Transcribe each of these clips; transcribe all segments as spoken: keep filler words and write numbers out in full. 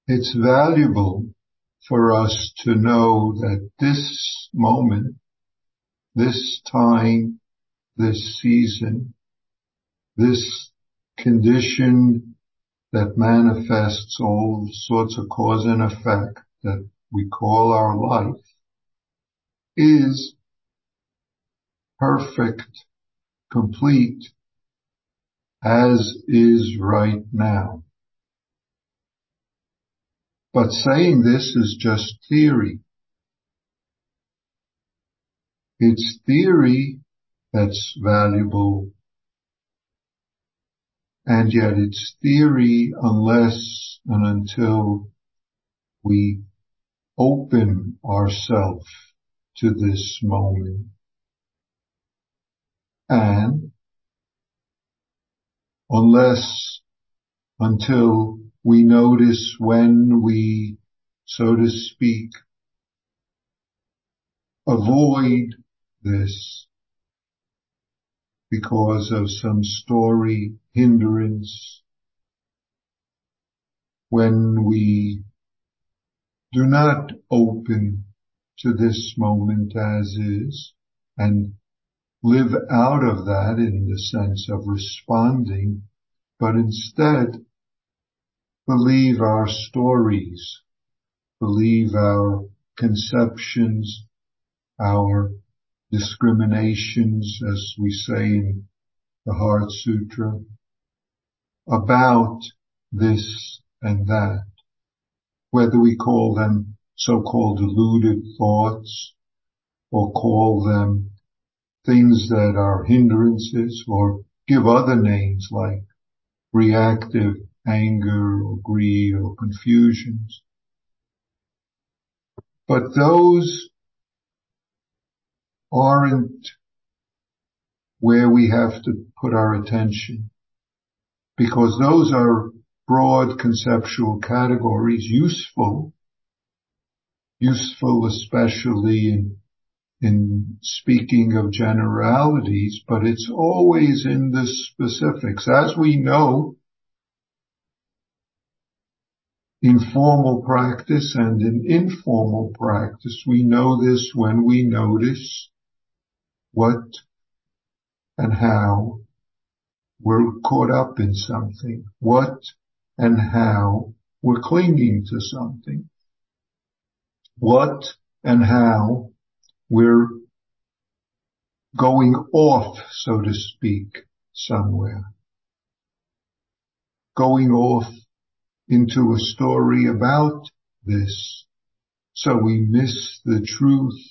it's valuable for us to know that this moment, this time, this season, this condition that manifests all sorts of cause and effect that we call our life is perfect, complete, as is right now. But saying this is just theory. It's theory that's valuable, and yet it's theory unless and until we open ourselves to this moment. And unless until we notice when we, so to speak, avoid this because of some story hindrance, when we do not open to this moment as is and live out of that in the sense of responding, but instead believe our stories, believe our conceptions, our discriminations, as we say in the Heart Sutra, about this and that, whether we call them so-called deluded thoughts or call them things that are hindrances or give other names like reactive anger or greed or confusions. But those aren't where we have to put our attention, because those are broad conceptual categories, useful, useful especially in, in speaking of generalities, but it's always in the specifics. As we know, in formal practice and in informal practice, we know this when we notice what and how we're caught up in something, what and how we're clinging to something, what and how we're going off, so to speak, somewhere, going off into a story about this, so we miss the truth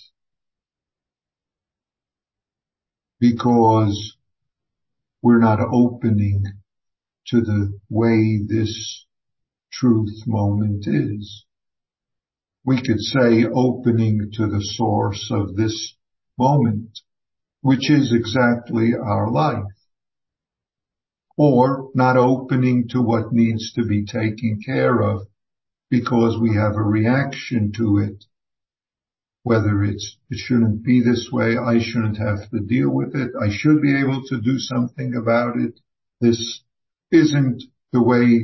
because we're not opening to the way this truth moment is. We could say opening to the source of this moment, which is exactly our life, or not opening to what needs to be taken care of because we have a reaction to it, whether it's, it shouldn't be this way, I shouldn't have to deal with it, I should be able to do something about it, this isn't the way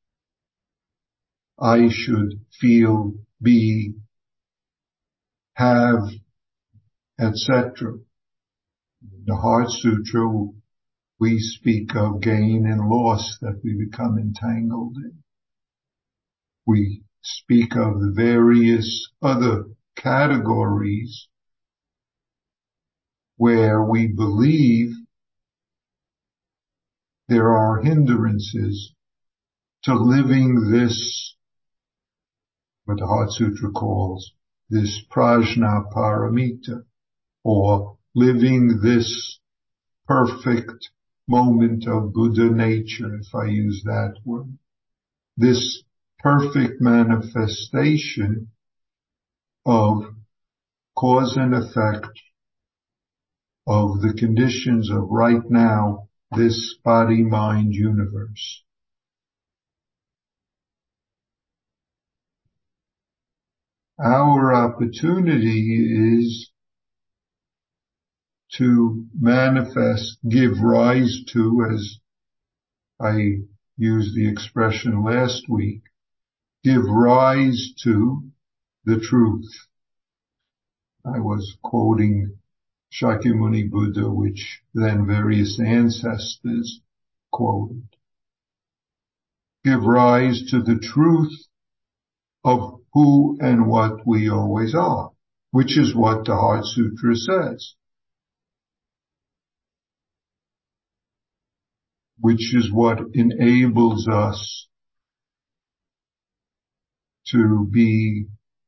I should feel, be, have, et cetera. The Heart Sutra, we speak of gain and loss that we become entangled in. We speak of the various other categories where we believe there are hindrances to living this, what the Heart Sutra calls this prajna paramita, or living this perfect moment of Buddha nature, if I use that word, this perfect manifestation of cause and effect of the conditions of right now, this body-mind universe. Our opportunity is to manifest, give rise to, as I used the expression last week, give rise to the truth. I was quoting Shakyamuni Buddha, which then various ancestors quoted. Give rise to the truth of who and what we always are, which is what the Heart Sutra says, which is what enables us to be,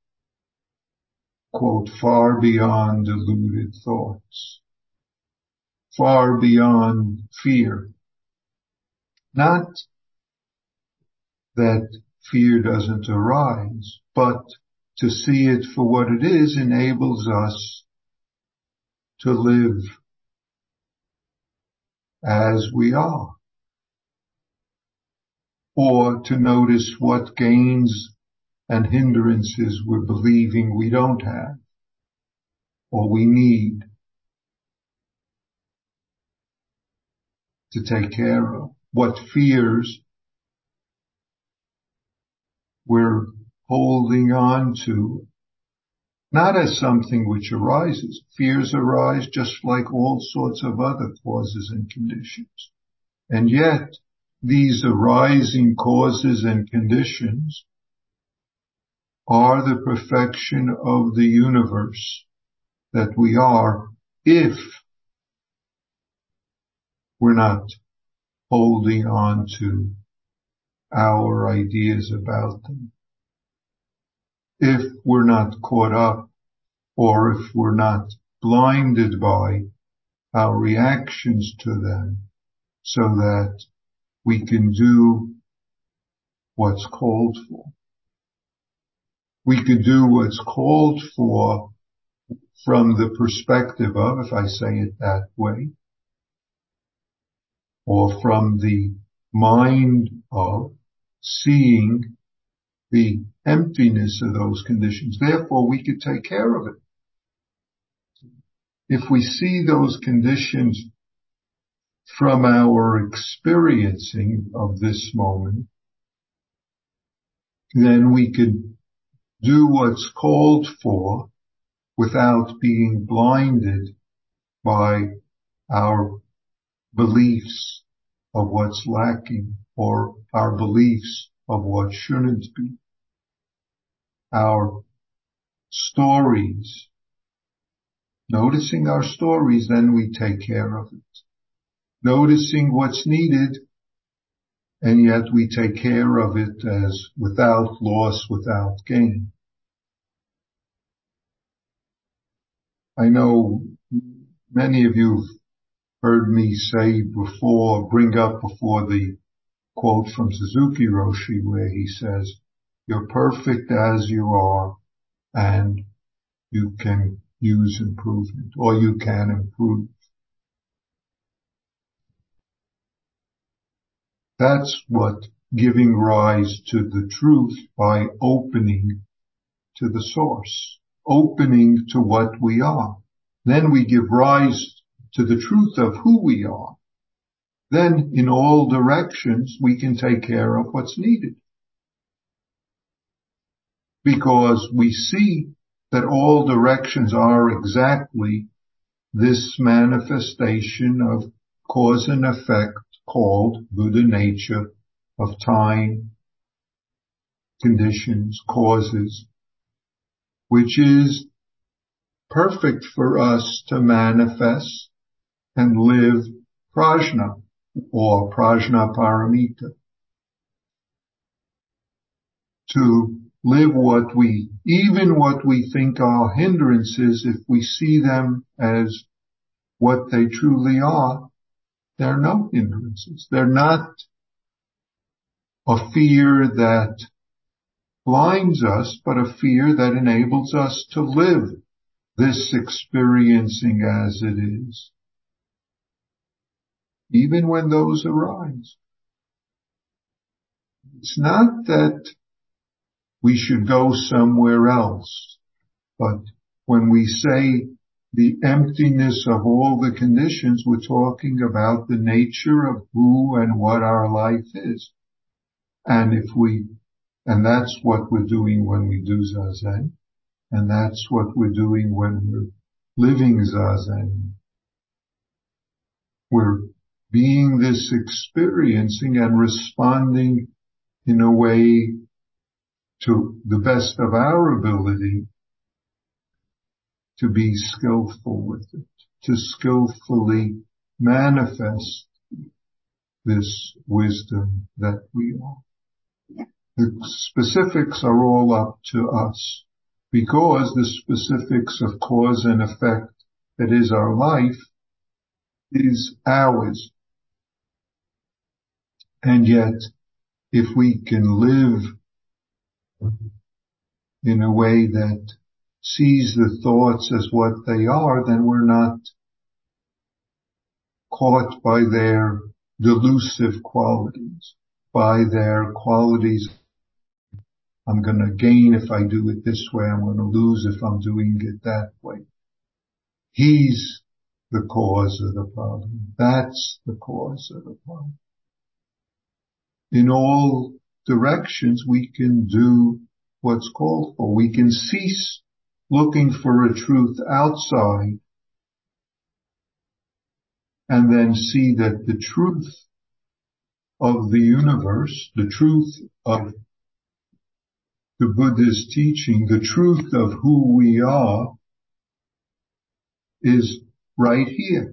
quote, far beyond deluded thoughts, far beyond fear. Not that fear doesn't arise, but to see it for what it is enables us to live as we are, or to notice what gains and hindrances we're believing we don't have or we need to take care of, what fears we're holding on to, not as something which arises. Fears arise just like all sorts of other causes and conditions. And yet, these arising causes and conditions are the perfection of the universe that we are, if we're not holding on to our ideas about them, if we're not caught up, or if we're not blinded by our reactions to them, so that we can do what's called for. We could do what's called for from the perspective of, if I say it that way, or from the mind of seeing the emptiness of those conditions. Therefore, we could take care of it. If we see those conditions from our experiencing of this moment, then we could do what's called for without being blinded by our beliefs of what's lacking, or our beliefs of what shouldn't be. Our stories. Noticing our stories, then we take care of it. Noticing what's needed, and yet we take care of it as without loss, without gain. I know many of you have heard me say before, bring up before the quote from Suzuki Roshi where he says, "You're perfect as you are, and you can use improvement, or you can improve." That's what giving rise to the truth by opening to the source, opening to what we are. Then we give rise to the truth of who we are. Then in all directions we can take care of what's needed. Because we see that all directions are exactly this manifestation of cause and effect called Buddha nature, of time, conditions, causes, which is perfect for us to manifest and live prajna, or prajna paramita. To live what we, even what we think are hindrances, if we see them as what they truly are, they're no hindrances. They're not a fear that blinds us, but a fear that enables us to live this experiencing as it is, even when those arise. It's not that we should go somewhere else, but when we say the emptiness of all the conditions, we're talking about the nature of who and what our life is. And if we And that's what we're doing when we do Zazen. And that's what we're doing when we're living Zazen. We're being this experiencing and responding in a way to the best of our ability to be skillful with it, to skillfully manifest this wisdom that we are. The specifics are all up to us, because the specifics of cause and effect that is our life is ours. And yet, if we can live in a way that sees the thoughts as what they are, then we're not caught by their delusive qualities, by their qualities. I'm going to gain if I do it this way. I'm going to lose if I'm doing it that way. He's the cause of the problem. That's the cause of the problem. In all directions, we can do what's called for. We can cease looking for a truth outside and then see that the truth of the universe, the truth of the Buddha's teaching, the truth of who we are is right here.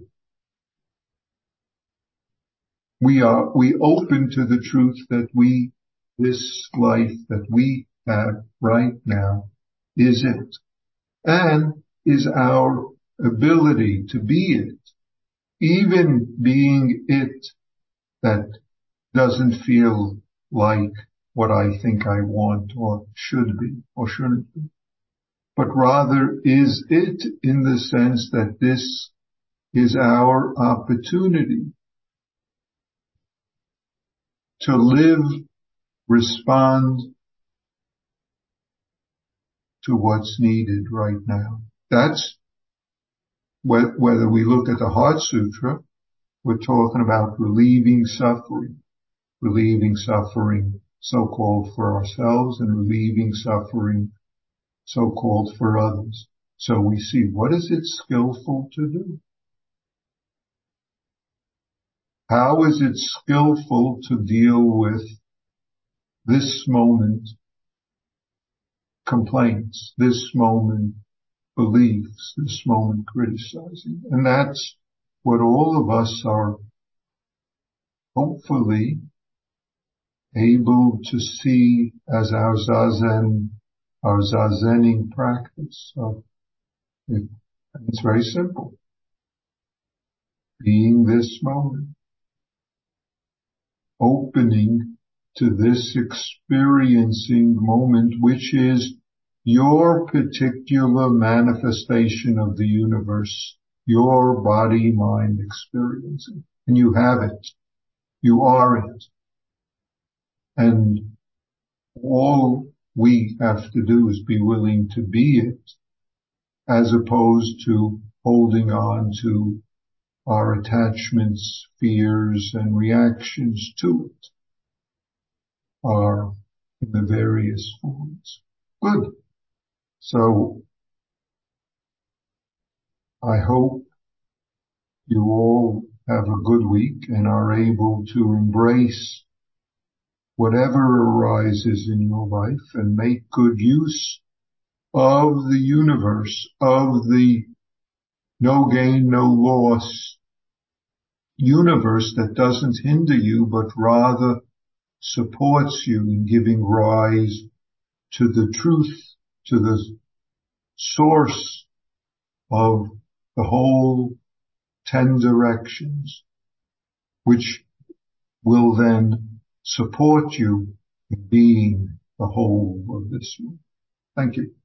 We are, we open to the truth that we, this life that we have right now is it, and is our ability to be it, even being it that doesn't feel like what I think I want or should be or shouldn't be, but rather is it in the sense that this is our opportunity to live, respond to what's needed right now. That's whether we look at the Heart Sutra, we're talking about relieving suffering, relieving suffering so-called for ourselves and relieving suffering so-called for others. So we see, what is it skillful to do? How is it skillful to deal with this moment complaints, this moment beliefs, this moment criticizing? And that's what all of us are hopefully able to see as our Zazen, our Zazening practice. So it, it's very simple. Being this moment, opening to this experiencing moment, which is your particular manifestation of the universe, your body-mind experiencing. And you have it. You are it. And all we have to do is be willing to be it, as opposed to holding on to our attachments, fears, and reactions to it, are in the various forms. Good. So I hope you all have a good week and are able to embrace whatever arises in your life and make good use of the universe, of the no gain, no loss universe that doesn't hinder you, but rather supports you in giving rise to the truth, to the source of the whole ten directions, which will then support you in being the whole of this one. Thank you.